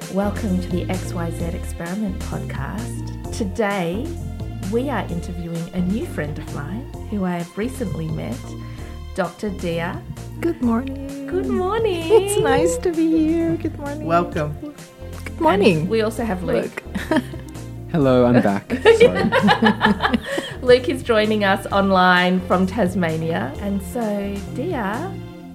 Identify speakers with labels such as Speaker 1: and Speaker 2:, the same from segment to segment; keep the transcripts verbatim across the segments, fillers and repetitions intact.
Speaker 1: welcome to the X Y Z Experiment podcast. Today, we are interviewing a new friend of mine who I have recently met, Doctor Dia.
Speaker 2: Good morning.
Speaker 1: Good morning.
Speaker 2: It's nice to be here. Good morning.
Speaker 3: Welcome.
Speaker 2: Good morning.
Speaker 1: And we also have Luke.
Speaker 4: Hello, I'm back. Sorry.
Speaker 1: Luke is joining us online from Tasmania. And so, Dia,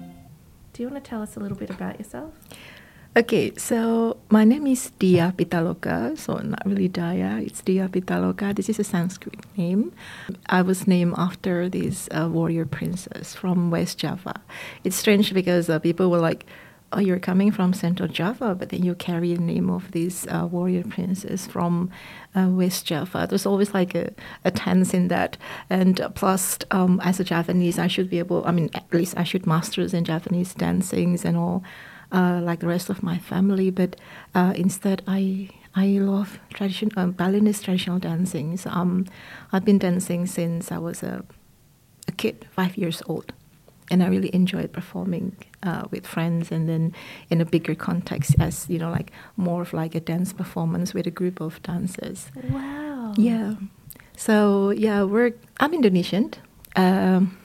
Speaker 1: do you want to tell us a little bit about yourself?
Speaker 2: Okay, so my name is Dia Pitaloka, so not really Daya, it's Dia Pitaloka. This is a Sanskrit name. I was named after this uh, warrior princess from West Java. It's strange because uh, people were like, oh, you're coming from Central Java, but then you carry the name of this uh, warrior princess from uh, West Java. There's always like a, a tense in that. And uh, plus, um, as a Javanese, I should be able, I mean, at least I should masters in Javanese dancings and all. Uh, like the rest of my family, but uh, instead I I love tradition, um, Balinese traditional dancing. So, um, I've been dancing since I was a, a kid, five years old, and I really enjoyed performing uh, with friends, and then in a bigger context as, you know, like more of like a dance performance with a group of dancers.
Speaker 1: Wow.
Speaker 2: Yeah. So yeah, we're I'm Indonesian. Um,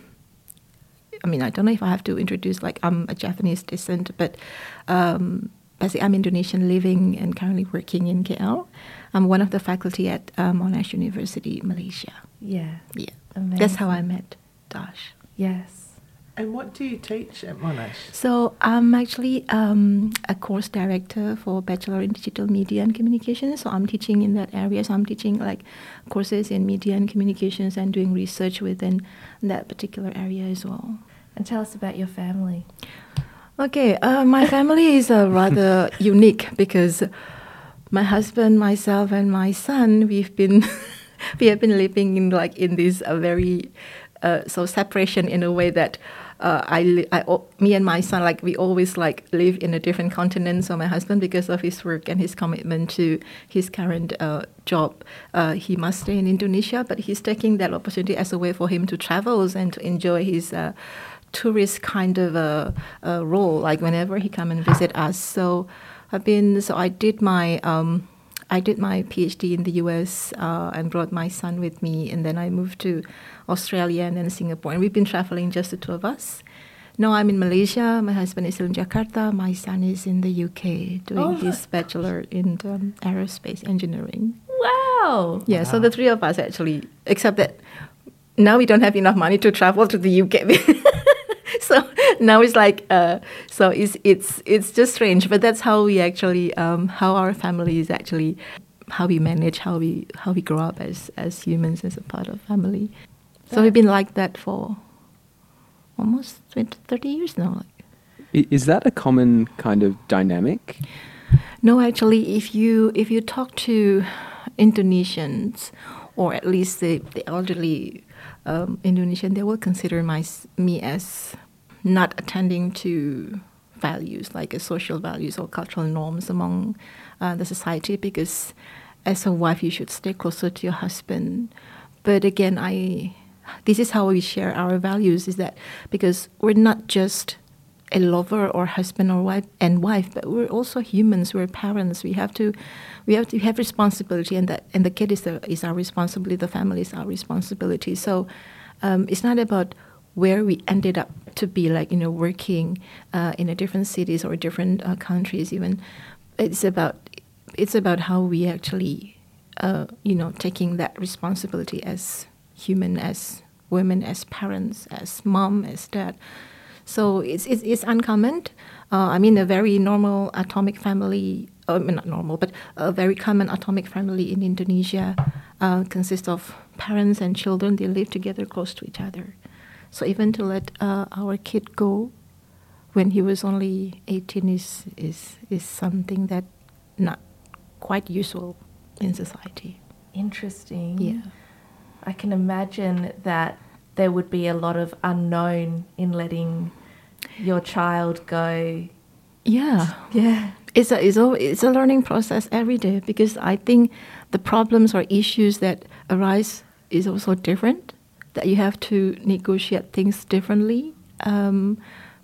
Speaker 2: I mean, I don't know if I have to introduce, like, I'm a Japanese descent, but um, basically I'm Indonesian living and currently working in K L. I'm one of the faculty at uh, Monash University, Malaysia.
Speaker 1: Yeah.
Speaker 2: Yeah.
Speaker 1: Amazing.
Speaker 2: That's how I met Dash.
Speaker 1: Yes.
Speaker 3: And what do you teach at Monash?
Speaker 2: So I'm actually um, a course director for Bachelor in Digital Media and Communications. So I'm teaching in that area. So I'm teaching like courses in media and communications and doing research within that particular area as well.
Speaker 1: And tell us about your family.
Speaker 2: Okay, uh, my family is uh, rather unique because my husband, myself, and my son, we've been we have been living in like in this uh, very uh, so separation in a way that uh, I, li- I oh, me and my son, like we always like live in a different continent. So my husband, because of his work and his commitment to his current uh, job, uh, he must stay in Indonesia, but he's taking that opportunity as a way for him to travel and to enjoy his uh, tourist kind of a, a role, like whenever he come and visit us. So I've been, so I did my, um, I did my PhD in the U S uh, and brought my son with me, and then I moved to Australia and then Singapore, and we've been traveling just the two of us. Now I'm in Malaysia, my husband is in Jakarta, my son is in the U K doing
Speaker 1: Oh.
Speaker 2: his bachelor in um, aerospace engineering.
Speaker 1: Wow.
Speaker 2: Yeah, so the three of us actually, except that now we don't have enough money to travel to the U K. So now it's like, uh, so it's it's it's just strange, but that's how we actually, um, how our family is actually, how we manage, how we how we grow up as as humans, as a part of family. So
Speaker 1: Yeah.
Speaker 2: we've been like that for almost twenty, thirty years now.
Speaker 4: I- Is that a common kind of dynamic?
Speaker 2: No, actually, if you if you talk to Indonesians, or at least the, the elderly um, Indonesian, they will consider my, me as not attending to values, like a social values or cultural norms among uh, the society, because as a wife, you should stay closer to your husband. But again, I this is how we share our values, is that because we're not just a lover or husband or wife and wife, but we're also humans. We're parents. We have to, we have to have responsibility, and that and the kid is the, is our responsibility. The family is our responsibility. So um, it's not about where we ended up to be, like, you know, working uh, in a different cities or different uh, countries. Even it's about it's about how we actually, uh, you know, taking that responsibility as human, as women, as parents, as mom, as dad. So it's it's, it's uncommon. Uh, I mean, a very normal atomic family, uh, not normal, but a very common atomic family in Indonesia uh, consists of parents and children. They live together close to each other. So even to let uh, our kid go when he was only eighteen is, is, is something that not quite usual in society.
Speaker 1: Interesting.
Speaker 2: Yeah.
Speaker 1: I can imagine that there would be a lot of unknown in letting your child go.
Speaker 2: Yeah.
Speaker 1: Yeah.
Speaker 2: It's a, it's, a, it's a learning process every day, because I think the problems or issues that arise is also different, that you have to negotiate things differently. Um,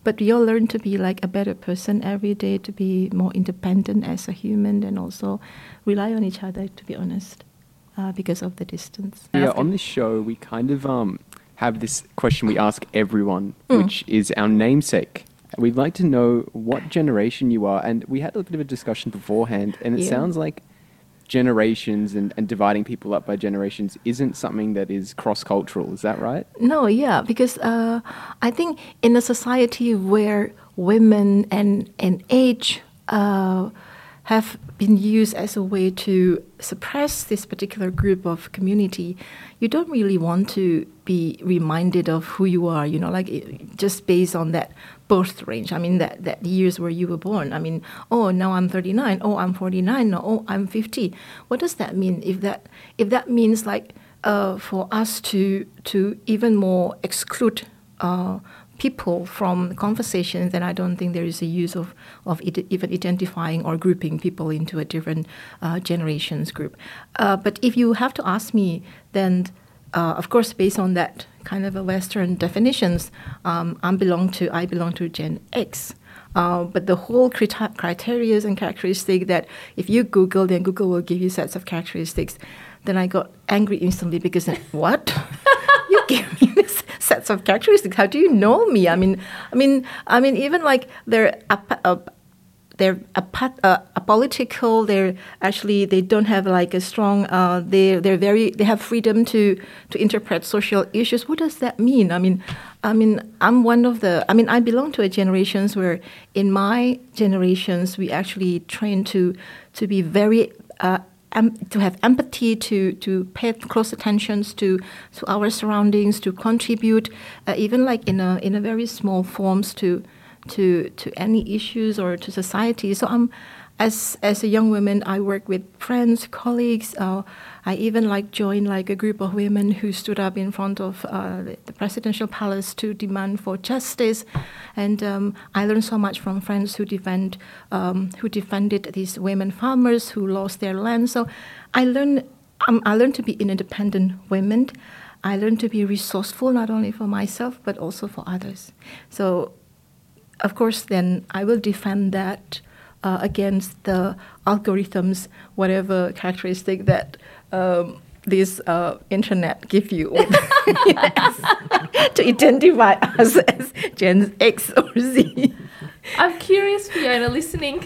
Speaker 2: but we all learn to be like a better person every day, to be more independent as a human, and also rely on each other, to be honest, uh, because of the distance.
Speaker 4: Yeah, on this show, we kind of um, have this question we ask everyone,
Speaker 2: Mm.
Speaker 4: which is our namesake. We'd like to know what generation you are, and we had a bit of a discussion beforehand, and it
Speaker 2: Yeah.
Speaker 4: sounds like generations and, and dividing people up by generations isn't something that is cross-cultural. Is that right?
Speaker 2: No, yeah, because uh, I think in a society where women and, and age uh, have been used as a way to suppress this particular group of community, you don't really want to be reminded of who you are, you know, like it- just based on that birth range. I mean, that, that years where you were born. I mean, oh, now I'm thirty-nine. Oh, I'm forty-nine. No, oh, I'm fifty. What does that mean? If that if that means like uh, for us to to even more exclude uh, people from conversations, then I don't think there is a use of, of it, even identifying or grouping people into a different uh, generations group. Uh, but if you have to ask me, then uh, of course, based on that kind of a Western definitions, um, I belong to I belong to Gen X. Uh, but the whole criteria criterias and characteristic that if you Google, then Google will give you sets of characteristics. Then I got angry instantly because what? You give me this sets of characteristics. How do you know me? I mean, I mean, I mean, even like they're ap- uh, they're ap- uh, apolitical. They're actually they don't have like a strong. Uh, they they're very they have freedom to to interpret social issues. What does that mean? I mean, I mean, I'm one of the. I mean, I belong to a generations where in my generations we actually train to to be very. Uh, Um, to have empathy, to, to pay close attention to, to our surroundings, to contribute, uh, even like in a in a very small forms to to to any issues or to society. So I'm as as a young woman, I work with friends, colleagues. Uh, I even like joined like a group of women who stood up in front of uh, the presidential palace to demand for justice, and um, I learned so much from friends who defend um, who defended these women farmers who lost their land. So I learned um, I learned to be an independent woman. I learned to be resourceful not only for myself but also for others. So of course, then I will defend that. Uh, against the algorithms, whatever characteristic that um, this uh, internet give you yes, to identify us as Gen X or Z.
Speaker 1: I'm curious, Fiona, listening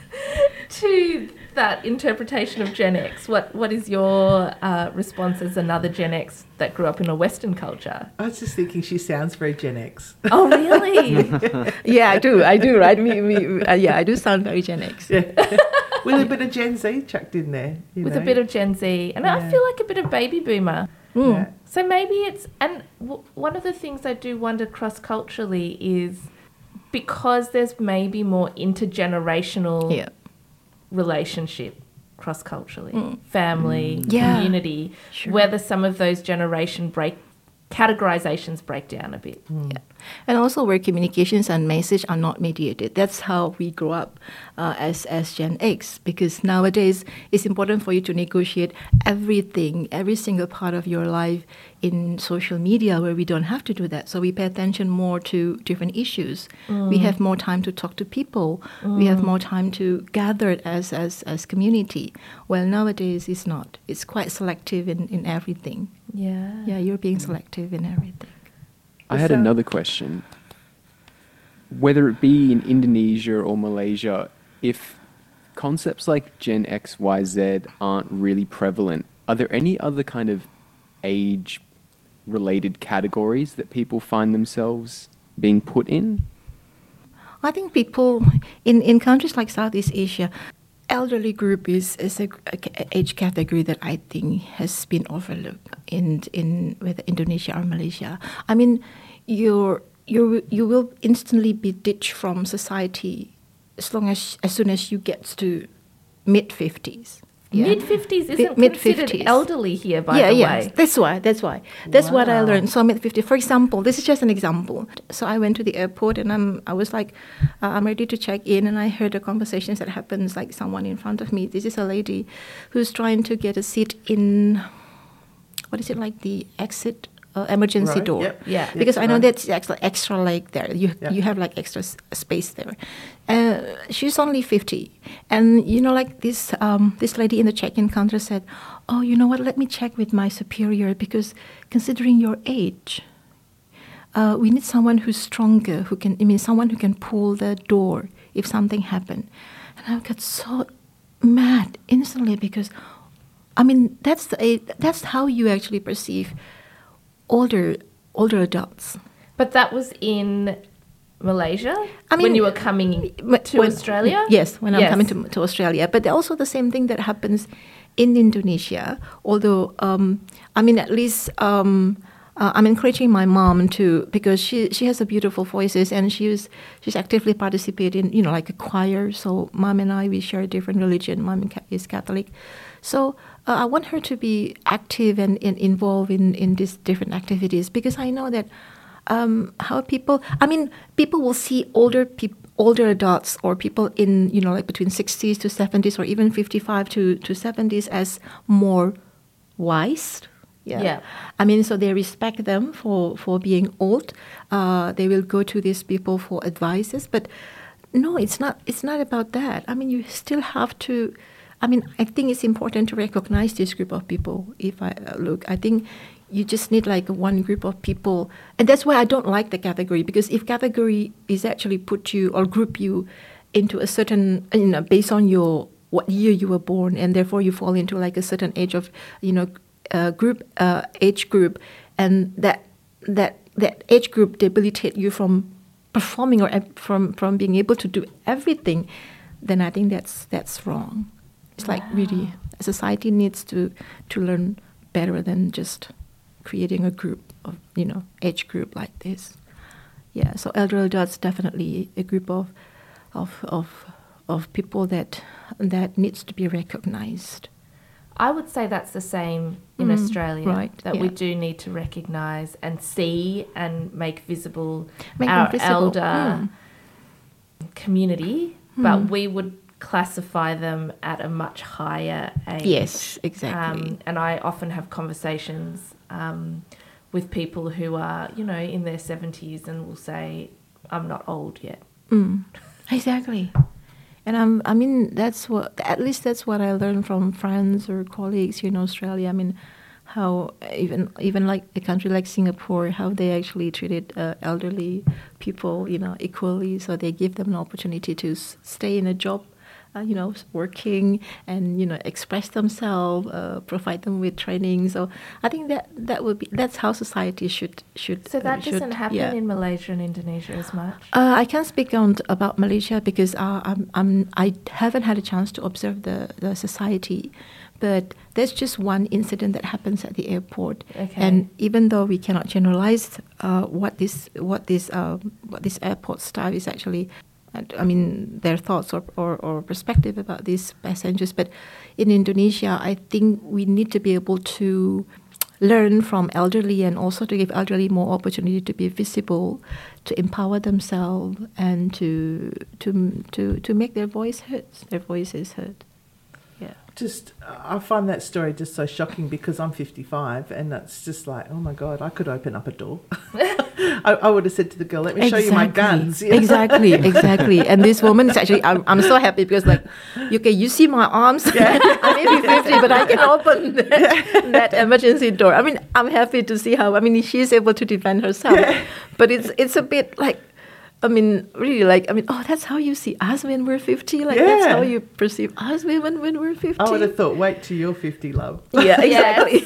Speaker 1: to that interpretation of Gen X, what, what is your uh, response as another Gen X that grew up in a Western culture?
Speaker 3: I was just thinking she sounds very Gen X.
Speaker 1: Oh, really?
Speaker 2: Yeah, I do. I do, right? Me, me, uh, yeah, I do sound very Gen X.
Speaker 3: Yeah. With a bit of Gen Z chucked in there. You
Speaker 1: With
Speaker 3: know.
Speaker 1: a bit of Gen Z. And I
Speaker 3: Yeah.
Speaker 1: feel like a bit of baby boomer.
Speaker 2: Mm.
Speaker 3: Yeah.
Speaker 1: So maybe it's, and w- one of the things I do wonder cross-culturally is because there's maybe more intergenerational
Speaker 2: Yeah.
Speaker 1: relationship cross-culturally,
Speaker 2: Mm.
Speaker 1: family,
Speaker 2: Yeah.
Speaker 1: community,
Speaker 2: Sure.
Speaker 1: whether some of those generation break categorizations break down a bit.
Speaker 2: Yeah. And also where communications and message are not mediated. That's how we grow up uh, as, as Gen X, because nowadays it's important for you to negotiate everything, every single part of your life in social media where we don't have to do that. So we pay attention more to different issues. We have more time to talk to people. We have more time to gather as, as, as community. Well, nowadays it's not. It's quite selective in, in everything.
Speaker 1: Yeah.
Speaker 2: Yeah, you're being selective in everything.
Speaker 4: I had
Speaker 3: So-
Speaker 4: another question. Whether it be in Indonesia or Malaysia, if concepts like Gen X, Y, Z aren't really prevalent, are there any other kind of age-related categories that people find themselves being put in?
Speaker 2: I think people in, in countries like Southeast Asia, elderly group is, is a, a age category that I think has been overlooked in in whether Indonesia or Malaysia. I mean, you're you you will instantly be ditched from society as long as as soon as you get to mid fifties.
Speaker 1: Mid fifties isn't
Speaker 2: Mid-
Speaker 1: considered
Speaker 2: mid-fifties.
Speaker 1: elderly here, by
Speaker 2: yeah,
Speaker 1: the
Speaker 2: yeah.
Speaker 1: way.
Speaker 2: That's why. That's why. That's what I
Speaker 3: Wow.
Speaker 2: learned. So mid fifty. For example, this is just an example. So I went to the airport and I'm. I was like, uh, I'm ready to check in, and I heard the conversations that happens. Like someone in front of me. This is a lady who's trying to get a seat in. What is it like the exit uh, emergency
Speaker 3: Right,
Speaker 2: door.
Speaker 3: yep.
Speaker 1: Yeah.
Speaker 2: Because I know
Speaker 3: right.
Speaker 2: that's extra, extra leg there. You
Speaker 3: Yeah.
Speaker 2: you have like extra s- space there. Uh, she's only fifty, and you know, like this um, this lady in the check-in counter said, "Oh, you know what? Let me check with my superior because considering your age, uh, we need someone who's stronger, who can. I mean, someone who can pull the door if something happened." And I got so mad instantly because, I mean, that's the a- that's how you actually perceive older older adults.
Speaker 1: But that was in Malaysia
Speaker 2: I
Speaker 1: when
Speaker 2: mean,
Speaker 1: you were coming
Speaker 2: But
Speaker 1: to
Speaker 2: when-
Speaker 1: Australia?
Speaker 2: Yes, when I'm
Speaker 1: Yes.
Speaker 2: coming to, to Australia. But also the same thing that happens in Indonesia. Although, um, I mean, at least um, uh, I'm encouraging my mom to, because she she has a beautiful voices and she's she's actively participating, you know, like a choir. So mom and I, we share a different religion. Mom is Catholic. So uh, I want her to be active and, and involved in, in these different activities because I know that um, how people, I mean, people will see older people, older adults or people in, you know, like between sixties to seventies or even fifty-five to, to seventies as more wise. Yeah.
Speaker 1: Yeah.
Speaker 2: I mean, so they respect them for, for being old. Uh, they will go to these people for advices. But no, it's not, it's not about that. I mean, you still have to, I mean, I think it's important to recognize this group of people. If I uh, look, I think you just need like one group of people. And that's why I don't like the category, because if category is actually put you or group you into a certain, you know, based on your, what year you were born, and therefore you fall into like a certain age of, you know, uh, group, uh, age group, and that, that, that age group debilitate you from performing or ab- from, from being able to do everything, then I think that's, that's wrong. It's like really, a society needs to, to learn better than just creating a group of, you know, age group like this. Yeah, so elder adults definitely a group of, of, of, of people that that needs to be recognized.
Speaker 1: I would say that's the same in
Speaker 2: Mm,
Speaker 1: Australia.
Speaker 2: right,
Speaker 1: That we
Speaker 2: yeah.
Speaker 1: do need to recognise and see and make visible
Speaker 2: Make them
Speaker 1: our
Speaker 2: visible,
Speaker 1: elder
Speaker 2: mm.
Speaker 1: community, but we would classify them at a much higher age.
Speaker 2: Yes, exactly.
Speaker 1: Um, and I often have conversations um, with people who are, you know, in their seventies and will say, I'm not old yet.
Speaker 2: Mm, exactly. And I'm, I mean, that's what, at least that's what I learned from friends or colleagues here in Australia. I mean, how even even like a country like Singapore, how they actually treated uh, elderly people, you know, equally. So they give them an opportunity to s- stay in a job, uh, you know, s- working and, you know, express themselves, uh, provide them with training. So I think that that would be, that's how society should should.
Speaker 1: So
Speaker 2: uh,
Speaker 1: that
Speaker 2: should-
Speaker 1: doesn't happen
Speaker 2: yeah.
Speaker 1: in Malaysia and Indonesia as much.
Speaker 2: Uh, I can't speak on about Malaysia because uh, I'm, I'm I haven't had a chance to observe the, the society, but there's just one incident that happens at the airport,
Speaker 1: Okay.
Speaker 2: and even though we cannot generalize uh, what this what this uh, what this airport staff is actually, I mean their thoughts or, or, or perspective about these passengers, but in Indonesia, I think we need to be able to learn from elderly and also to give elderly more opportunity to be visible, to empower themselves, and to to to to make their voice heard, their voices heard. Yeah.
Speaker 3: Just, I find that story just so shocking because I'm fifty-five and that's just like, oh my God, I could open up a door. I, I would have said to the girl, let me show you my guns. you know?
Speaker 2: Exactly, exactly. And this woman is actually, I'm, I'm so happy because like, okay, you see my arms, I may be fifty, but I can open that, that emergency door. I mean, I'm happy to see how, I mean, she's able to defend herself, but it's it's a bit like, I mean, really like, I mean, oh, that's how you see us when we're fifty? Like, that's
Speaker 3: Yeah.
Speaker 2: how you perceive us when, when we're fifty?
Speaker 3: I would have thought, wait till you're fifty, love.
Speaker 2: Yeah, exactly.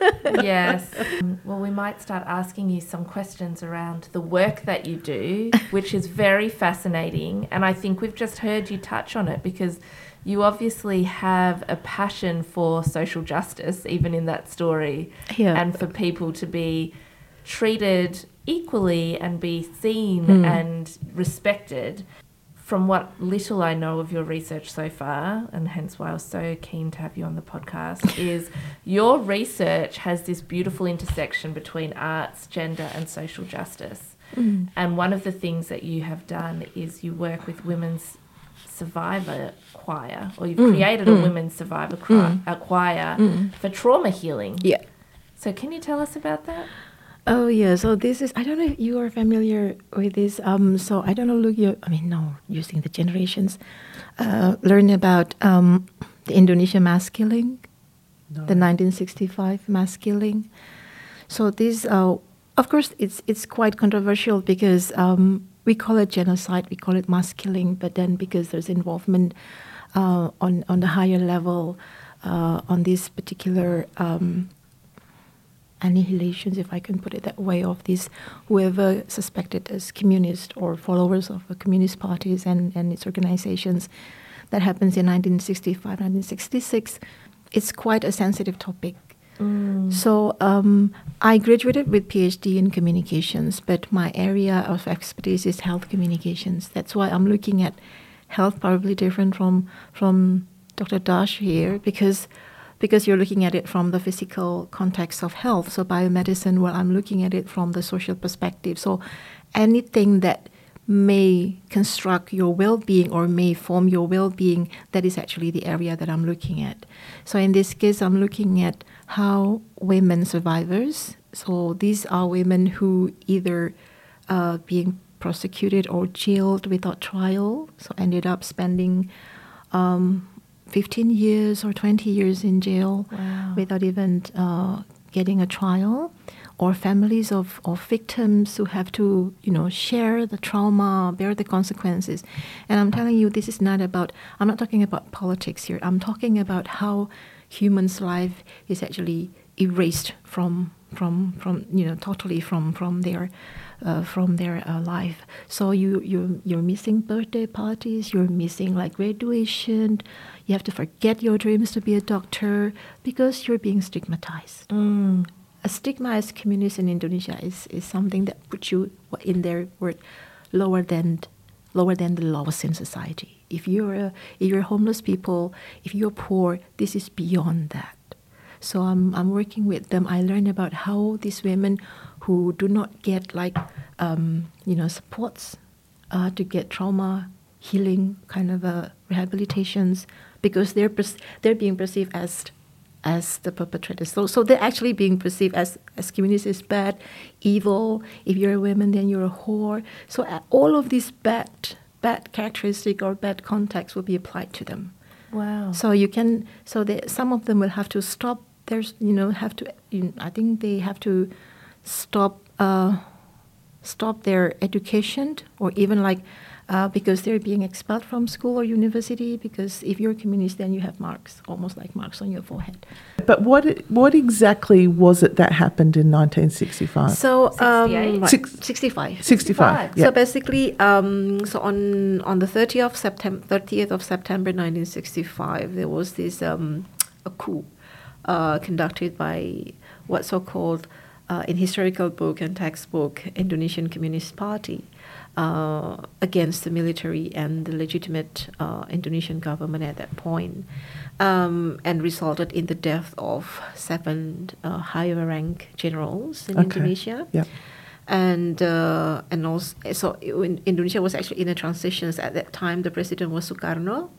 Speaker 1: Yes. Um, well, we might start asking you some questions around the work that you do, which is very fascinating. And I think we've just heard you touch on it because you obviously have a passion for social justice, even in that story,
Speaker 2: Yeah.
Speaker 1: and for people to be treated equally and be seen
Speaker 2: Mm.
Speaker 1: and respected. From what little I know of your research so far, and hence why I was so keen to have you on the podcast, is your research has this beautiful intersection between arts, gender, and social justice.
Speaker 2: Mm.
Speaker 1: And one of the things that you have done is you work with women's survivor choir, or you've
Speaker 2: Mm,
Speaker 1: created a
Speaker 2: mm.
Speaker 1: women's survivor cri- a choir
Speaker 2: Mm.
Speaker 1: for trauma healing.
Speaker 2: Yeah.
Speaker 1: So can you tell us about that?
Speaker 2: Oh yeah, so this is, I don't know if you are familiar with this. Um, so I don't know, look, you, I mean, no, using the generations, uh, learn about um, the Indonesian mass killing,
Speaker 3: No.
Speaker 2: the nineteen sixty-five mass killing. So this, uh, of course, it's it's quite controversial because um, we call it genocide, we call it mass killing, but then because there's involvement uh, on on the higher level uh, on this particular um, annihilations, if I can put it that way, of these whoever suspected as communist or followers of the communist parties and, and its organizations. That happens in nineteen sixty-five, nineteen sixty-six. It's quite a sensitive topic.
Speaker 1: Mm.
Speaker 2: So um, I graduated with PhD in communications, but my area of expertise is health communications. That's why I'm looking at health probably different from from Doctor Dash here, because because you're looking at it from the physical context of health. So biomedicine, well, I'm looking at it from the social perspective. So anything that may construct your well-being or may form your well-being, that is actually the area that I'm looking at. So in this case, I'm looking at how women survivors, so these are women who either uh, being prosecuted or jailed without trial, so ended up spending um, fifteen years or twenty years in jail
Speaker 1: Wow.
Speaker 2: without even uh, getting a trial, or families of, of victims who have to, you know, share the trauma, bear the consequences. And I'm telling you, this is not about, I'm not talking about politics here. I'm talking about how humans' life is actually erased from, from, from you know, totally from, from their, uh, from their uh, life. So you, you, you're missing birthday parties, you're missing like graduation, you have to forget your dreams to be a doctor because you're being stigmatized.
Speaker 1: Mm.
Speaker 2: A stigma as communist in Indonesia is, is something that puts you in their word lower than lower than the lowest in society. If you're a, if you're homeless people, if you're poor, this is beyond that. So I'm I'm working with them. I learn about how these women who do not get like um, you know supports uh, to get trauma healing kind of uh, rehabilitations, because they're perce- they're being perceived as as the perpetrators. So, so they're actually being perceived as, as communists as bad, evil. If you're a woman, then you're a whore. So uh, all of these bad bad characteristics or bad contexts will be applied to them.
Speaker 1: Wow.
Speaker 2: So you can, so they, some of them will have to stop. There's, you know, have to. You know, I think they have to stop uh, stop their education, or even like. Uh, because they're being expelled from school or university, because if you're a communist, then you have marks, almost like marks on your forehead.
Speaker 3: But what what exactly was it that happened in nineteen sixty-five?
Speaker 2: So, um,
Speaker 1: sixty-eight?
Speaker 2: right,
Speaker 3: Six-
Speaker 2: sixty-five.
Speaker 3: sixty-five.
Speaker 2: So
Speaker 3: Yeah.
Speaker 2: basically, um, so on on the thirtieth of September, thirtieth of September, nineteen sixty-five, there was this um, a coup uh, conducted by what so-called uh, in historical book and textbook Indonesian Communist Party. Uh, against the military and the legitimate uh, Indonesian government at that point, um, and resulted in the death of seven uh, higher rank generals in
Speaker 3: Okay.
Speaker 2: Indonesia.
Speaker 3: Yeah.
Speaker 2: And uh, and also, so in, Indonesia was actually in a transition. At that time, the president was Sukarno.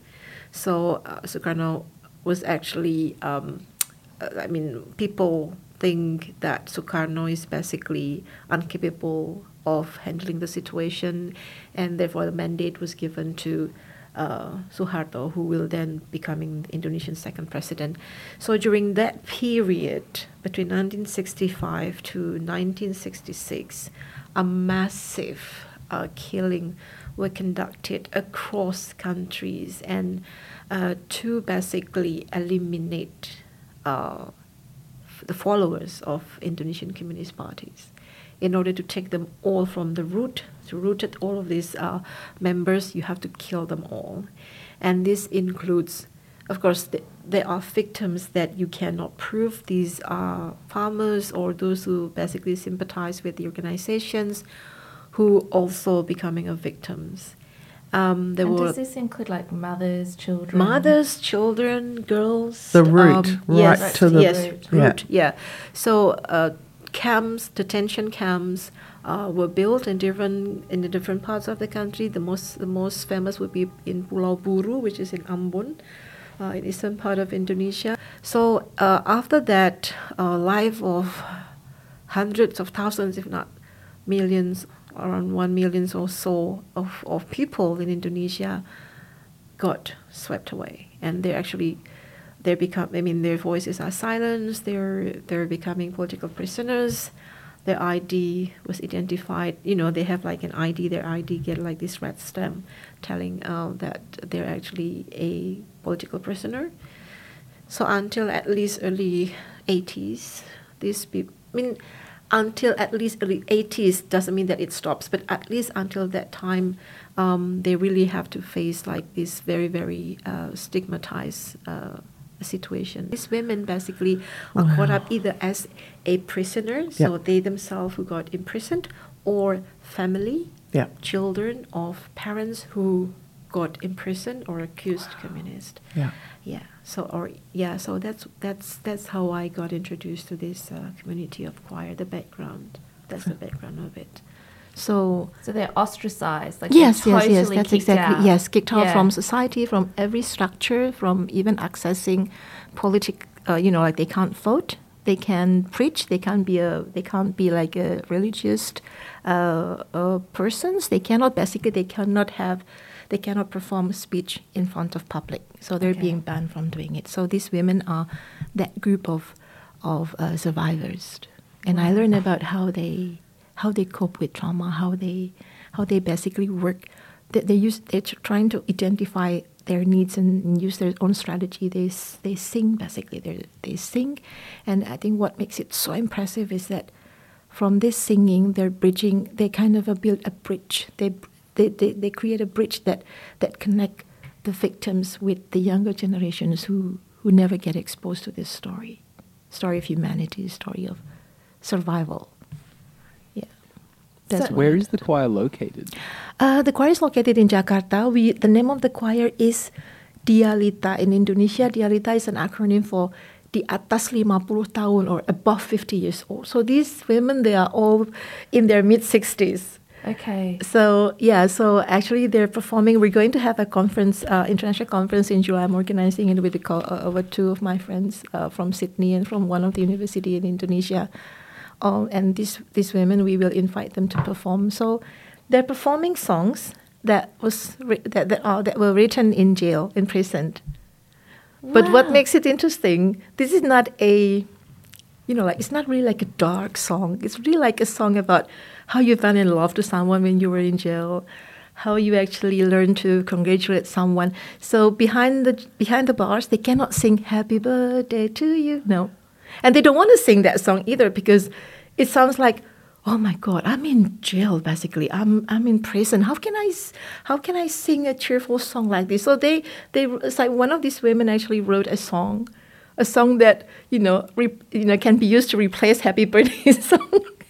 Speaker 2: So uh, Sukarno was actually, um, I mean, people think that Sukarno is basically incapable of handling the situation, and therefore the mandate was given to uh, Suharto, who will then becoming Indonesia's second president. So during that period, between nineteen sixty-five to nineteen sixty-six, a massive uh, killing were conducted across countries, and uh, to basically eliminate uh, the followers of Indonesian communist parties. In order to take them all from the root, to root at all of these uh, members, you have to kill them all. And this includes, of course, th- there are victims that you cannot prove. These are farmers or those who basically sympathize with the organizations who also becoming a victims. Um, there
Speaker 1: And
Speaker 2: were
Speaker 1: does this include like mothers, children?
Speaker 2: mothers, children, girls.
Speaker 3: The root,
Speaker 2: um,
Speaker 3: right
Speaker 2: yes,
Speaker 3: to the-
Speaker 2: yes,
Speaker 1: root.
Speaker 2: root, yeah. So uh, camps, detention camps, uh, were built in different in the different parts of the country. The most the most famous would be in Pulau Buru, which is in Ambon, uh, in eastern part of Indonesia. So uh, after that uh, life of hundreds of thousands, if not millions, around one million or so of, of people in Indonesia got swept away. And they're actually, they're become, I mean, their voices are silenced, they're, they're becoming political prisoners. Their I D was identified, you know, they have like an I D, their I D get like this red stamp telling uh, that they're actually a political prisoner. So until at least early eighties, these people, I mean, until at least early eighties doesn't mean that it stops, but at least until that time, um, they really have to face like this very, very uh, stigmatized uh, situation. These women basically are
Speaker 3: Wow.
Speaker 2: caught up either as a prisoner, so
Speaker 3: Yep.
Speaker 2: they themselves who got imprisoned, or family,
Speaker 3: Yeah.
Speaker 2: children of parents who got imprisoned or accused communist.
Speaker 3: Yeah.
Speaker 2: Yeah. So or yeah. So that's that's that's how I got introduced to this uh, community of choir. The background. That's the background of it. So
Speaker 1: So they're ostracized. Like
Speaker 2: yes,
Speaker 1: they're
Speaker 2: yes, yes.
Speaker 1: totally
Speaker 2: That's
Speaker 1: kicked
Speaker 2: exactly
Speaker 1: out.
Speaker 2: yes. Kicked out
Speaker 1: Yeah.
Speaker 2: from society, from every structure, from even accessing politic. Uh, you know, like they can't vote. They can preach. They can't be a. They can't be like a religious uh, uh, persons. They cannot basically. They cannot have. They cannot perform speech in front of public. So they're
Speaker 1: Okay.
Speaker 2: being banned from doing it. So these women are that group of of uh, survivors, and I learned about how they how they cope with trauma, how they how they basically work. They, they use they're tr- trying to identify their needs and, and use their own strategy. They s- they sing basically. They they sing, and I think what makes it so impressive is that from this singing, they're bridging. They kind of uh, build a bridge. They they, they they create a bridge that that connect the victims with the younger generations who who never get exposed to this story, story of humanity, story of survival. Yeah, that's
Speaker 1: So-
Speaker 2: what
Speaker 4: Where
Speaker 2: it
Speaker 4: is the choir located?
Speaker 2: Uh, the choir is located in Jakarta. We the name of the choir is Dialita in Indonesia. Dialita is an acronym for di atas lima puluh tahun, or above fifty years old. So these women, they are all in their mid sixties.
Speaker 1: Okay.
Speaker 2: So yeah, so actually they're performing. We're going to have a conference, uh, international conference in July. I'm organizing it with the co- uh, over two of my friends uh, from Sydney and from one of the university in Indonesia. Um, and these these women, we will invite them to perform. So they're performing songs that was ri- that that, are, that were written in jail, in prison. But what
Speaker 1: Wow.
Speaker 2: makes it interesting? This is not a, you know, like it's not really like a dark song. It's really like a song about how you fell in love to someone when you were in jail, how you actually learn to congratulate someone. So behind the behind the bars, they cannot sing "Happy Birthday to You." No, and they don't want to sing that song either because it sounds like, oh my God, I'm in jail. Basically, I'm I'm in prison. How can I s- how can I sing a cheerful song like this? So they they it's like one of these women actually wrote a song, a song that you know re, you know can be used to replace "Happy Birthday" song.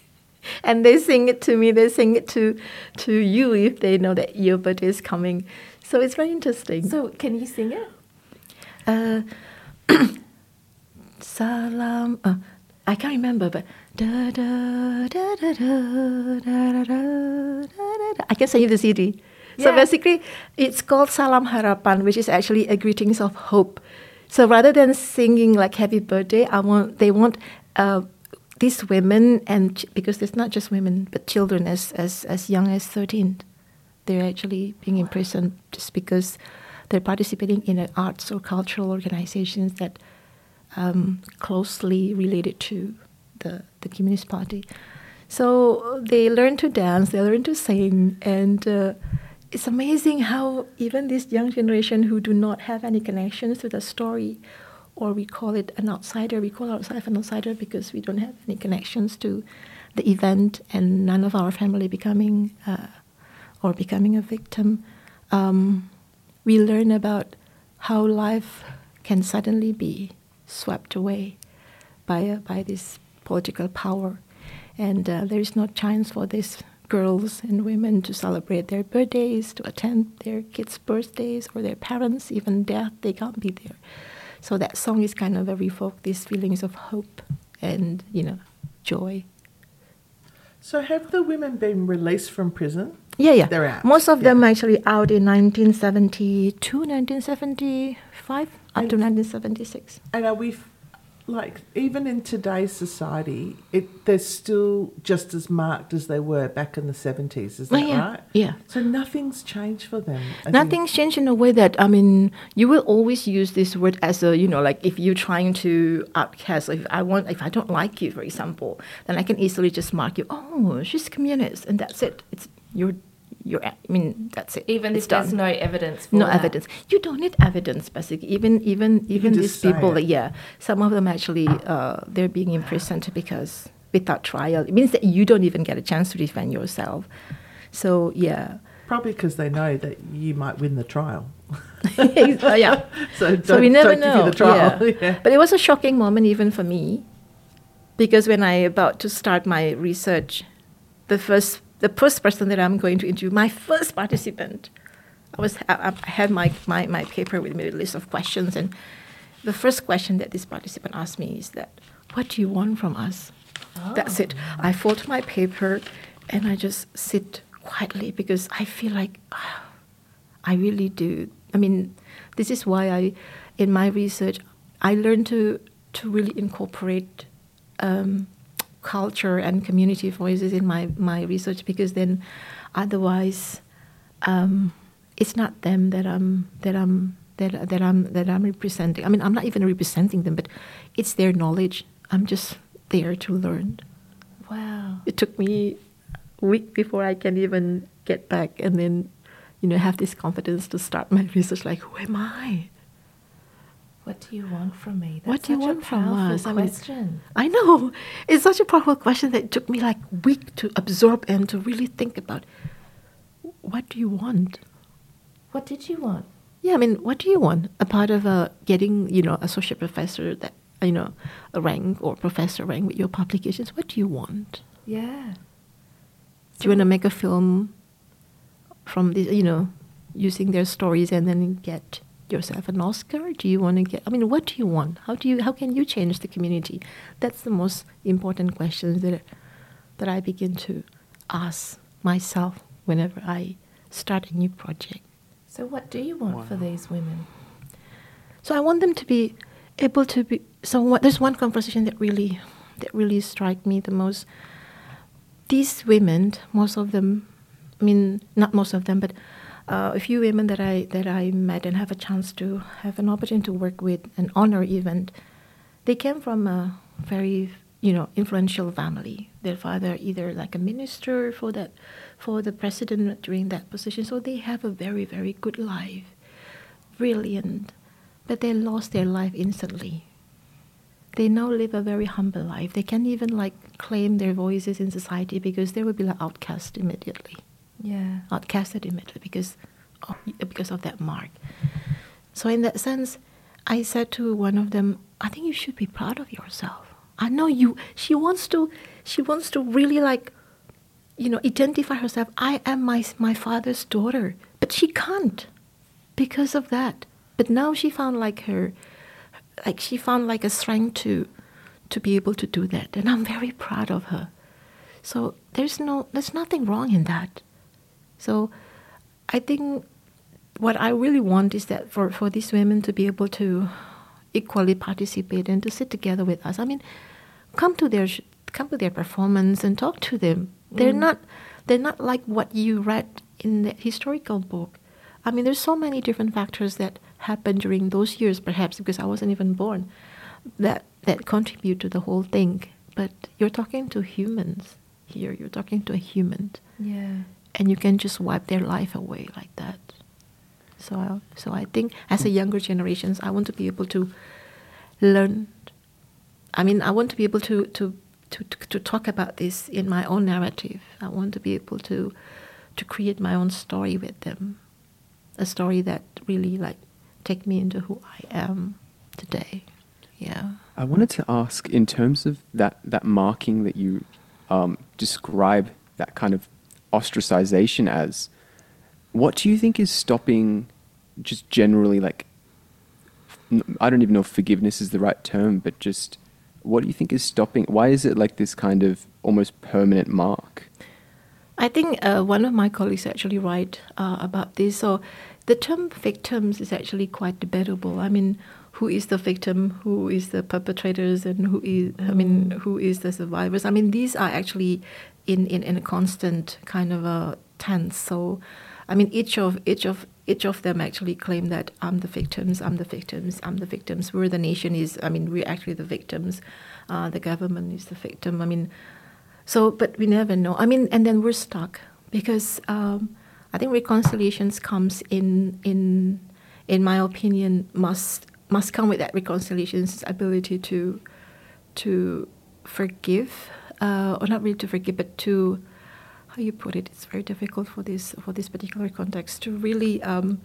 Speaker 2: And they sing it to me. They sing it to to you if they know that your birthday is coming. So it's very interesting.
Speaker 1: So can you sing it?
Speaker 2: Uh, salam. Uh, I can't remember, but da da da da da da da da da da. I can send you the C D. So
Speaker 1: Yeah.
Speaker 2: basically, it's called Salam Harapan, which is actually a greetings of hope. So rather than singing like Happy Birthday, I want they want uh, these women, and ch- because it's not just women but children as as as young as thirteen, they're actually being imprisoned just because they're participating in an arts or cultural organizations that um, closely related to the the Communist Party. So they learn to dance, they learn to sing, and uh, it's amazing how even this young generation who do not have any connections to the story, or we call it an outsider, we call ourselves an outsider because we don't have any connections to the event, and none of our family becoming uh, or becoming a victim. Um, we learn about how life can suddenly be swept away by uh, by this political power, and uh, there is no chance for these girls and women to celebrate their birthdays, to attend their kids' birthdays or their parents' even death. They can't be there. So that song is kind of a revoke these feelings of hope and you know joy.
Speaker 3: So have the women been released from prison?
Speaker 2: Yeah, yeah.
Speaker 3: They're out.
Speaker 2: Most of them
Speaker 3: Yeah.
Speaker 2: actually out in nineteen seventy-two, nineteen seventy-five, up to
Speaker 3: And-
Speaker 2: nineteen seventy-six.
Speaker 3: And are we f- like even in today's society, it they're still just as marked as they were back in the seventies. Is that
Speaker 2: Oh, yeah.
Speaker 3: right?
Speaker 2: Yeah.
Speaker 3: So nothing's changed for them. as in-
Speaker 2: Nothing's changed in a way that, I mean, you will always use this word as a, you know, like if you're trying to outcast, if I want, if I don't like you, for example, then I can easily just mark you, oh, she's communist, and that's it. It's, you're, you're, I mean, that's it.
Speaker 1: Even
Speaker 2: It's
Speaker 1: if there's
Speaker 2: done.
Speaker 1: no evidence for
Speaker 2: No
Speaker 1: that.
Speaker 2: evidence. You don't need evidence, basically. Even even even
Speaker 3: just
Speaker 2: these
Speaker 3: say
Speaker 2: people,
Speaker 3: it.
Speaker 2: like, yeah, some of them actually uh, they're being imprisoned because without trial. It means that you don't even get a chance to defend yourself. So yeah,
Speaker 3: Probably because they know that you might win the trial.
Speaker 2: Uh, yeah.
Speaker 3: So don't,
Speaker 2: So we never
Speaker 3: don't give
Speaker 2: know.
Speaker 3: you the trial.
Speaker 2: Yeah.
Speaker 3: Yeah.
Speaker 2: But it was a shocking moment even for me, because when I about to start my research, the first the first person that I'm going to interview, my first participant, I was I, I had my, my, my paper with me, with a list of questions, and the first question that this participant asked me is that, what do you want from us? That's it. I fold my paper and I just sit quietly because I feel like ah, I really do. I mean, this is why I, in my research, I learned to to really incorporate um, culture and community voices in my, my research, because then otherwise um, it's not them that I'm that I'm that that I'm that I'm representing. I mean, I'm not even representing them, but it's their knowledge. I'm just there to learn.
Speaker 1: Wow.
Speaker 2: It took me a week before I can even get back and then, you know, have this confidence to start my research. Like, who am I?
Speaker 1: What do you want from me? That's
Speaker 2: What do you
Speaker 1: such
Speaker 2: want
Speaker 1: a
Speaker 2: from
Speaker 1: powerful
Speaker 2: us? I mean,
Speaker 1: question.
Speaker 2: I know. It's such a powerful question that it took me like a week to absorb and to really think about, what do you want?
Speaker 1: What did you want?
Speaker 2: Yeah, I mean, what do you want? A part of uh, getting, you know, associate professor that, you know, a rank or professor rank with your publications. What do you want?
Speaker 1: Yeah.
Speaker 2: Do you want to make a film from this, you know, using their stories and then get yourself an Oscar? Do you want to get, I mean, what do you want? How do you, how can you change the community? That's the most important questions that, that I begin to ask myself whenever I start a new project.
Speaker 1: So what do you want for these women?
Speaker 2: So I want them to be able to be, so what, there's one conversation that really, that really struck me the most. These women, most of them, I mean, not most of them, but uh, a few women that I that I met and have a chance to have an opportunity to work with an honor event, they came from a very, you know, influential family. Their father either like a minister for that, for the president during that position. So they have a very, very good life, brilliant, but they lost their life instantly. They now live a very humble life. They can't even like claim their voices in society because they will be like outcast immediately.
Speaker 1: Yeah.
Speaker 2: Outcasted immediately because of, because of that mark. So in that sense, I said to one of them, I think you should be proud of yourself. I know you, she wants to, she wants to really like, you know, identify herself. I am my, my father's daughter, but she can't because of that. But now she found like her, like she found like a strength to, to be able to do that. And I'm very proud of her. So there's no, there's nothing wrong in that. So I think what I really want is that for, for these women to be able to equally participate and to sit together with us. I mean, come to their sh- come to their performance and talk to them. They're
Speaker 1: Mm.
Speaker 2: not they're not like what you read in the historical book. I mean, there's so many different factors that happened during those years, perhaps because I wasn't even born, that that contribute to the whole thing. But you're talking to humans here. You're talking to a human.
Speaker 1: Yeah.
Speaker 2: And you can just wipe their life away like that. So, I, so I think as a younger generations, I want to be able to learn. I mean, I want to be able to to, to, to talk about this in my own narrative. I want to be able to to create my own story with them, a story that really like take me into who I am today. Yeah.
Speaker 4: I wanted to ask, in terms of that, that marking that you um, describe that kind of ostracization as, what do you think is stopping just generally, like, I don't even know if forgiveness is the right term, but just what do you think is stopping? Why is it like this kind of almost permanent mark?
Speaker 2: I think uh, one of my colleagues actually write uh, about this. So the term victims is actually quite debatable. I mean, who is the victim, who is the perpetrators, and who is I mean who is the survivors. I mean these are actually in, in, in a constant kind of a tense. So I mean each of each of each of them actually claim that I'm the victims, I'm the victims, I'm the victims. We're the nation is I mean we're actually the victims. Uh, the government is the victim. I mean so but we never know. I mean and then we're stuck because um, I think reconciliations comes in in in my opinion must must come with that reconciliation's ability to to forgive, uh, or not really to forgive, but to, how you put it, it's very difficult for this for this particular context, to really um,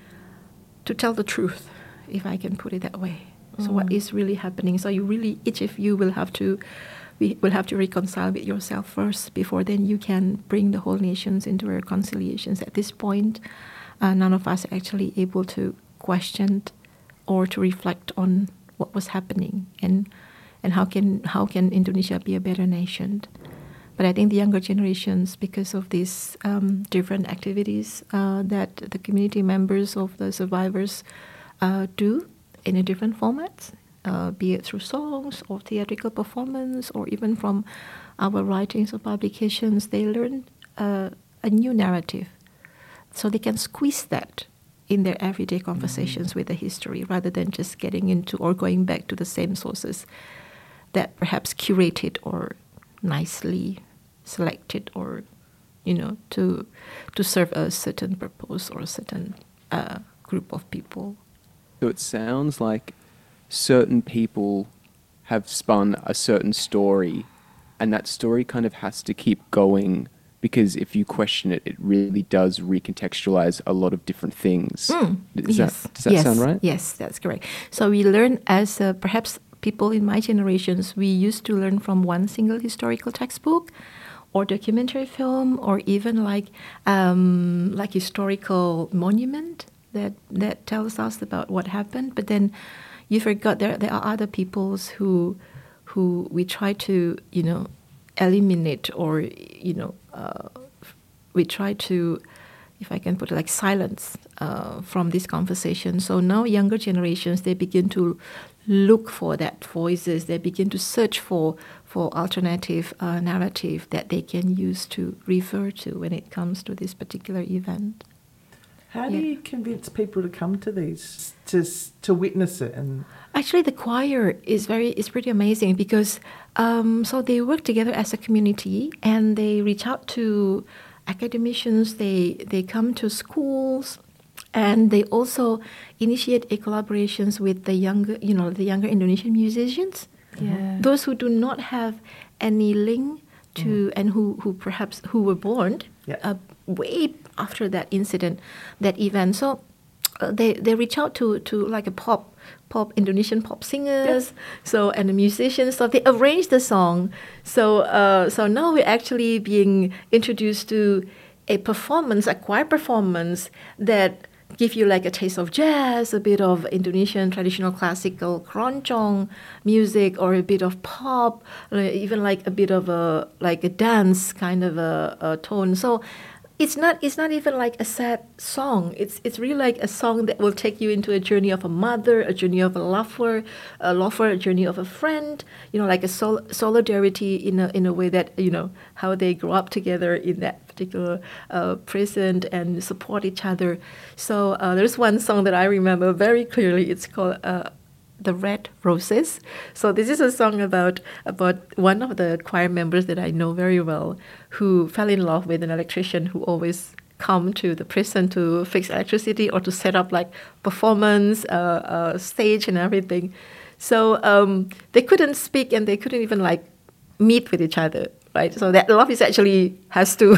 Speaker 2: to tell the truth, if I can put it that way. Mm. So what is really happening? So you really, each of you will have to we will have to reconcile with yourself first before then you can bring the whole nations into reconciliations. At this point, uh, none of us are actually able to question or to reflect on what was happening and and how can how can Indonesia be a better nation. But I think the younger generations, because of these um, different activities uh, that the community members of the survivors uh, do in a different formats, uh, be it through songs or theatrical performance or even from our writings or publications, they learn uh, a new narrative. So they can squeeze that in their everyday conversations mm-hmm. with the history, rather than just getting into or going back to the same sources that perhaps curated or nicely selected or, you know, to to serve a certain purpose or a certain uh, group of people.
Speaker 4: So it sounds like certain people have spun a certain story, and that story kind of has to keep going, because if you question it, it really does recontextualize a lot of different things.
Speaker 2: Mm,
Speaker 4: Is
Speaker 2: yes.
Speaker 4: that, does that
Speaker 2: yes.
Speaker 4: sound right?
Speaker 2: Yes, that's correct. So we learn as uh, perhaps people in my generations, we used to learn from one single historical textbook or documentary film or even like um, like historical monument that, that tells us about what happened. But then you forgot there there are other peoples who who we try to, you know, eliminate or, you know, uh, we try to, if I can put it like silence uh, from this conversation. So now younger generations, they begin to look for that voices. They begin to search for for alternative uh, narrative that they can use to refer to when it comes to this particular event.
Speaker 3: How do
Speaker 2: Yeah.
Speaker 3: you convince people to come to these, to to witness it? And
Speaker 2: Actually, the choir is very is pretty amazing because um, so they work together as a community and they reach out to academicians. They they come to schools, and they also initiate a collaborations with the younger you know the younger Indonesian musicians.
Speaker 1: Yeah.
Speaker 2: Those who do not have any link to
Speaker 3: Mm.
Speaker 2: and who, who perhaps who were born
Speaker 3: Yeah.
Speaker 2: uh, way after that incident, that event. So uh, they they reach out to, to like a pop pop Indonesian pop singers. So and the musicians. So they arrange the song. So uh, so now we're actually being introduced to a performance, a choir performance that give you like a taste of jazz, a bit of Indonesian traditional classical keroncong music, or a bit of pop, like even like a bit of a like a dance kind of a, a tone. So it's not it's not even like a sad song. It's it's really like a song that will take you into a journey of a mother, a journey of a lover, a lover, a journey of a friend. You know, like a sol- solidarity in a in a way that, you know, how they grow up together in that particular uh, prison and support each other. So uh, there's one song that I remember very clearly. It's called Uh, The Red Roses. So this is a song about about one of the choir members that I know very well, who fell in love with an electrician who always come to the prison to fix electricity or to set up like performance, uh, uh, stage and everything. So um, they couldn't speak and they couldn't even like meet with each other, right? So that love is actually has to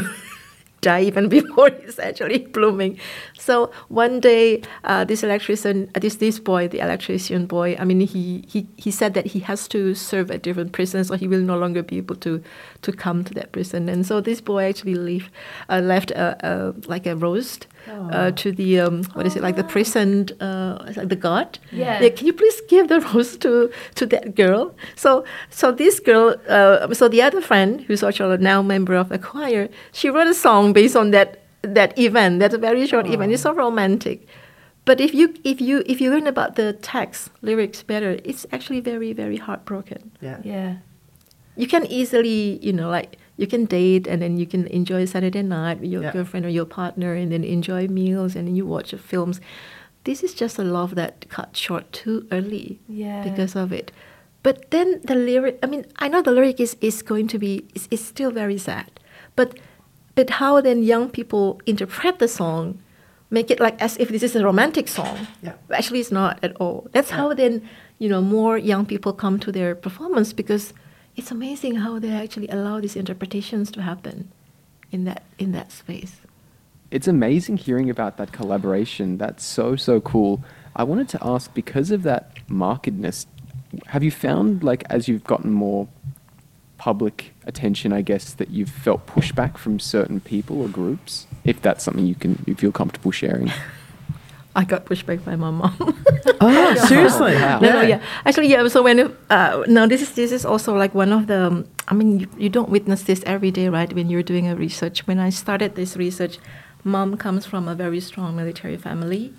Speaker 2: die even before it's actually blooming. So one day, uh, this electrician, uh, this this boy, the electrician boy, I mean, he, he, he said that he has to serve at different prisons, so he will no longer be able to, to come to that prison. And so this boy actually leave, uh, left a, a like a roast uh, to the um, what is it like the prison, uh, it's like the guard.
Speaker 1: Yeah.
Speaker 2: Yeah, can you please give the rose to to that girl? So so this girl, uh, so the other friend who's also now member of the choir, she wrote a song based on that that event. That's a very short
Speaker 3: Oh.
Speaker 2: event. It's so romantic. but if you if you if you learn about the text lyrics better, it's actually very very heartbroken.
Speaker 3: Yeah.
Speaker 1: Yeah.
Speaker 2: You can easily, you know, like you can date and then you can enjoy Saturday night with your
Speaker 3: Yeah.
Speaker 2: girlfriend or your partner and then enjoy meals and then you watch films. This is just a love that cut short too early
Speaker 1: Yeah.
Speaker 2: because of it. But then the lyric, I mean, I know the lyric is, is going to be, is, is still very sad. But but how then young people interpret the song, make it like as if this is a romantic song.
Speaker 3: Yeah.
Speaker 2: Actually, it's not at all. That's
Speaker 3: Yeah.
Speaker 2: how then, you know, more young people come to their performance because it's amazing how they actually allow these interpretations to happen in that in that space.
Speaker 4: It's amazing hearing about that collaboration. That's so, so cool. I wanted to ask, because of that markedness, have you found, like, as you've gotten more public attention, I guess, that you've felt pushback from certain people or groups? If that's something you can, you feel comfortable sharing.
Speaker 2: I got pushed back by my mom.
Speaker 3: Oh, seriously?
Speaker 4: Wow.
Speaker 2: No, no, yeah. Actually, yeah. So when uh, now this is this is also like one of the. Um, I mean, you, you don't witness this every day, right? When you're doing a research. When I started this research, mom comes from a very strong military family,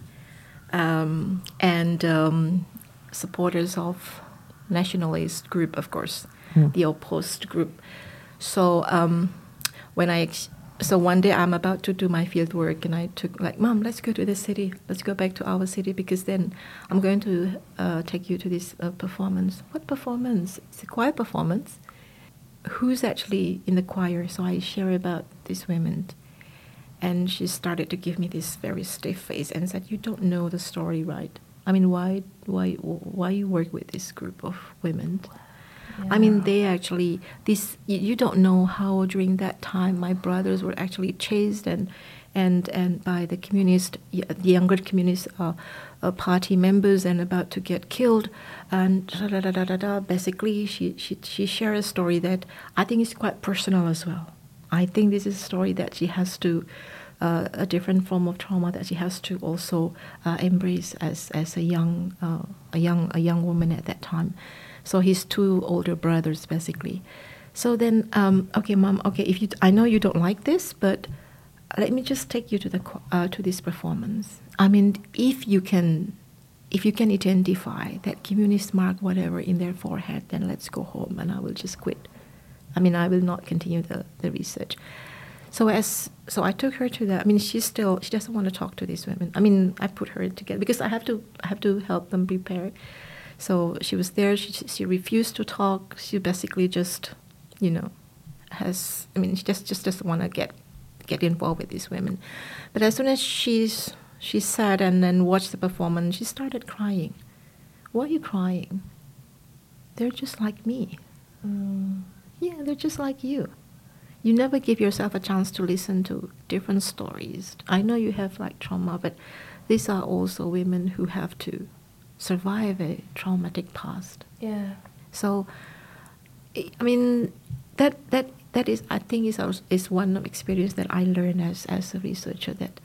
Speaker 2: um, and um, supporters of nationalist group, of course,
Speaker 3: Hmm.
Speaker 2: the opposed group. So um, when I ex- so one day I'm about to do my field work and I took like, Mom, let's go to the city. Let's go back to our city because then I'm going to uh, take you to this uh, performance. What performance? It's a choir performance. Who's actually in the choir? So I share about these women. And she started to give me this very stiff face and said, you don't know the story, right? I mean, why, why, why you work with this group of women? I mean, they actually, this, you, you don't know how during that time my brothers were actually chased and, and, and by the communist, the younger communist uh, uh, party members and about to get killed. And da, da, da, da, da, da. Basically, she, she, she shared a story that I think is quite personal as well. I think this is a story that she has to, uh, a different form of trauma that she has to also uh, embrace as, as a young, uh, a young, a young woman at that time. So his two older brothers, basically. So then, um, okay, Mom, okay, if you, I know you don't like this, but let me just take you to the uh, to this performance. I mean, if you can, if you can identify that communist mark, whatever, in their forehead, then let's go home, and I will just quit. I mean, I will not continue the, the research. So as so, I took her to that. I mean, she's still she doesn't want to talk to these women. I mean, I put her together because I have to I have to help them prepare. So she was there. She she refused to talk. She basically just, you know, has. I mean, she just just doesn't want to get get involved with these women. But as soon as she's she sat and then watched the performance, she started crying. Why are you crying? They're just like me.
Speaker 1: Mm.
Speaker 2: Yeah, they're just like you. You never give yourself a chance to listen to different stories. I know you have like trauma, but these are also women who have to survive a traumatic past.
Speaker 1: Yeah.
Speaker 2: So, I I mean, that that that is I think is our, is one of experience that I learned as as a researcher. That,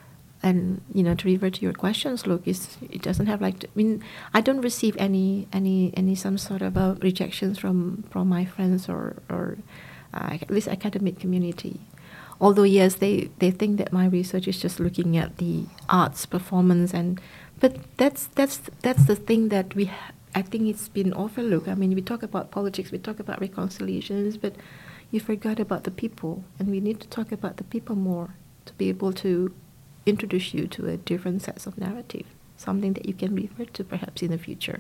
Speaker 2: and you know, to revert to your questions, look, is it doesn't have like to, I mean, I don't receive any any any some sort of uh, rejections from from my friends or or uh, at least academic community. Although yes, they they think that my research is just looking at the arts performance and. But that's that's that's the thing that we ha- I think it's been overlooked. I mean, we talk about politics, we talk about reconciliations, but you forgot about the people, and we need to talk about the people more to be able to introduce you to a different set of narrative, something that you can refer to perhaps in the future.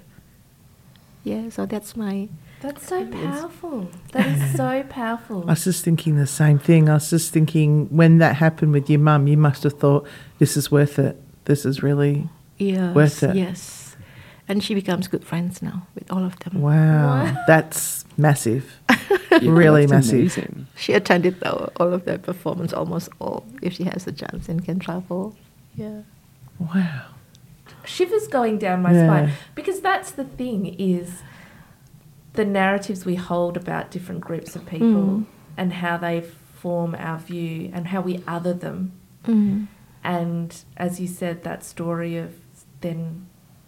Speaker 2: Yeah, so that's my.
Speaker 1: That's so powerful. That is so powerful.
Speaker 3: I was just thinking the same thing. I was just thinking when that happened with your mum, you must have thought, this is worth it. This is really...
Speaker 2: Yes,
Speaker 3: worth it.
Speaker 2: Yes. And she becomes good friends now with all of them.
Speaker 3: Wow.
Speaker 1: Wow.
Speaker 3: That's massive.
Speaker 4: Yeah,
Speaker 3: Really
Speaker 4: that's
Speaker 3: massive.
Speaker 4: amazing.
Speaker 2: She attended the, all of their performance, almost all, if she has a chance and can travel. Yeah.
Speaker 3: Wow.
Speaker 1: Shivers going down my
Speaker 3: Yeah.
Speaker 1: spine. Because that's the thing is the narratives we hold about different groups of people
Speaker 2: Mm.
Speaker 1: and how they form our view and how we other them.
Speaker 2: Mm.
Speaker 1: And as you said, that story of then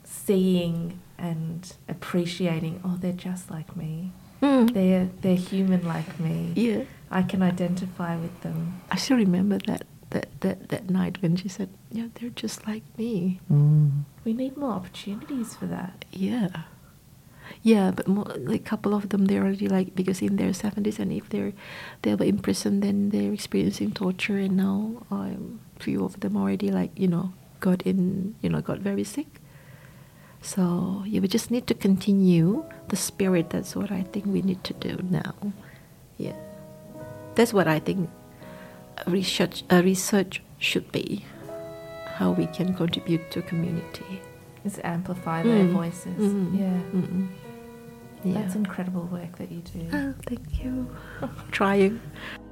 Speaker 1: seeing and appreciating, oh, they're just like me.
Speaker 2: Mm.
Speaker 1: They're they're human like me.
Speaker 2: Yeah.
Speaker 1: I can identify with them.
Speaker 2: I still remember that that, that, that night when she said, yeah, they're just like me.
Speaker 3: Mm.
Speaker 1: We need more opportunities for that.
Speaker 2: Yeah. Yeah, but more, like a couple of them, they're already like, because in their seventies, and if they're they were in prison, then they're experiencing torture, and now um, few of them already like, you know, got in, you know, got very sick. So yeah, we just need to continue the spirit. That's what I think we need to do now. Yeah, that's what I think research a research should be. How we can contribute to community.
Speaker 1: Is amplify their
Speaker 2: Mm.
Speaker 1: voices.
Speaker 2: Mm.
Speaker 1: Yeah.
Speaker 2: Mm-mm. Yeah.
Speaker 1: That's incredible work that you do.
Speaker 2: Oh, thank you. Trying.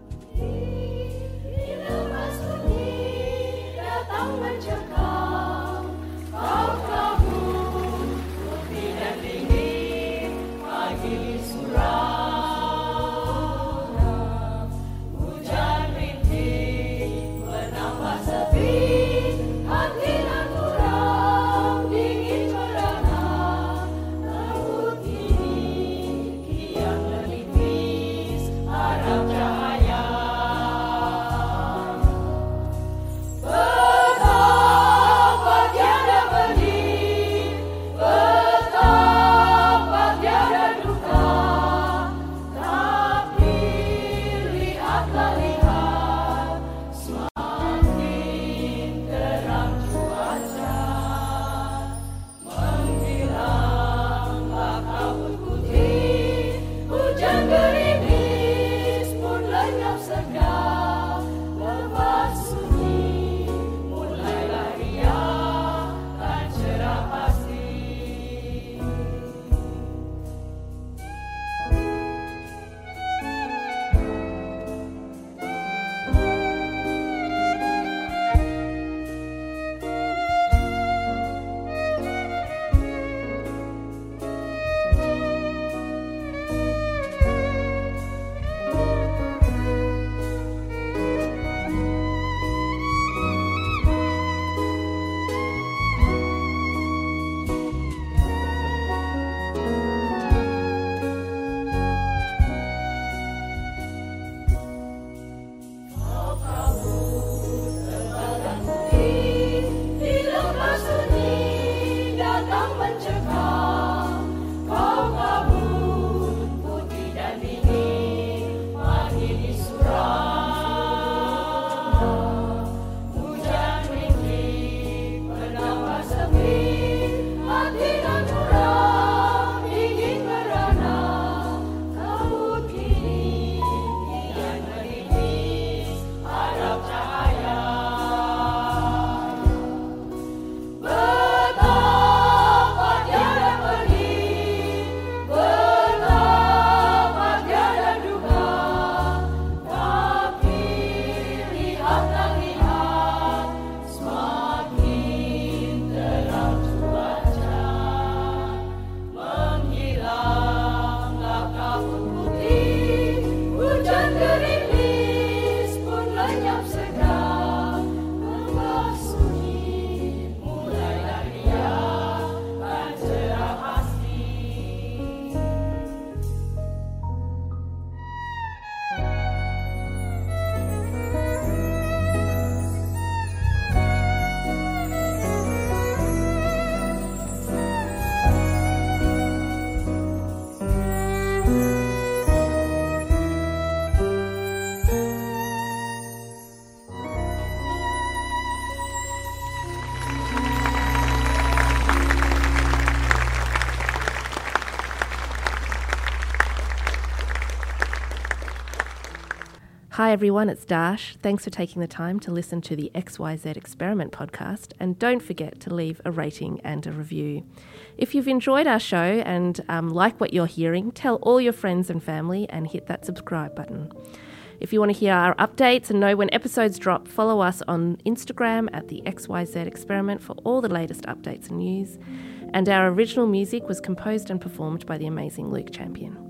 Speaker 1: Hi everyone, it's Dash. Thanks for taking the time to listen to the X Y Z Experiment podcast, and don't forget to leave a rating and a review. If you've enjoyed our show and um, like what you're hearing, tell all your friends and family and hit that subscribe button. If you want to hear our updates and know when episodes drop, follow us on Instagram at the X Y Z Experiment for all the latest updates and news. And our original music was composed and performed by the amazing Luke Champion.